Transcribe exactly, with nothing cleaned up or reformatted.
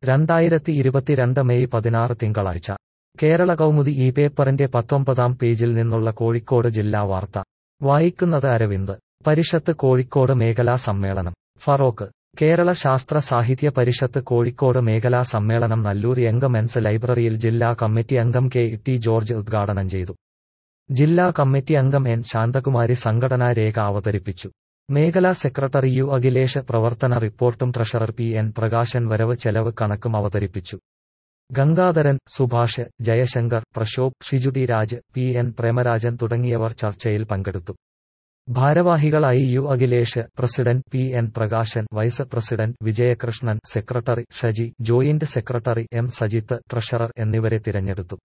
രണ്ടായിരത്തി ഇരുപത്തിരണ്ട് മെയ് പതിനാറ് തിങ്കളാഴ്ച കേരള കൗമുദി ഈ പേപ്പറിന്റെ പത്തൊമ്പതാം പേജിൽ നിന്നുള്ള കോഴിക്കോട് ജില്ലാ വാർത്ത വായിക്കുന്നത് അരവിന്ദ്. പരിഷത്ത് കോഴിക്കോട് മേഖലാ സമ്മേളനം. ഫറോക്ക്. കേരള ശാസ്ത്ര സാഹിത്യ പരിഷത്ത് കോഴിക്കോട് മേഖലാ സമ്മേളനം നല്ലൂർ യങ് മെൻസ് ലൈബ്രറിയിൽ ജില്ലാ കമ്മിറ്റി അംഗം കെ ടി ജോർജ് ഉദ്ഘാടനം ചെയ്തു. ജില്ലാ കമ്മിറ്റി അംഗം എൻ ശാന്തകുമാരി സംഘടനാ രേഖ അവതരിപ്പിച്ചു. മേഖലാ സെക്രട്ടറി യു അഖിലേഷ് പ്രവർത്തന റിപ്പോർട്ടും ട്രഷറർ പി എൻ പ്രകാശൻ വരവ് ചെലവ് കണക്കും അവതരിപ്പിച്ചു. ഗംഗാധരൻ, സുഭാഷ്, ജയശങ്കർ, പ്രശോഭ്, ഷിജുടി രാജ്, പി എൻ പ്രേമരാജൻ തുടങ്ങിയവർ ചർച്ചയിൽ പങ്കെടുത്തു. ഭാരവാഹികളായി U Akhilesh, president P N Prakashan, vice president Vijayakrishnan, secretary Shaji, joint secretary M Sajith, treasurer എന്നിവരെ തിരഞ്ഞെടുത്തു.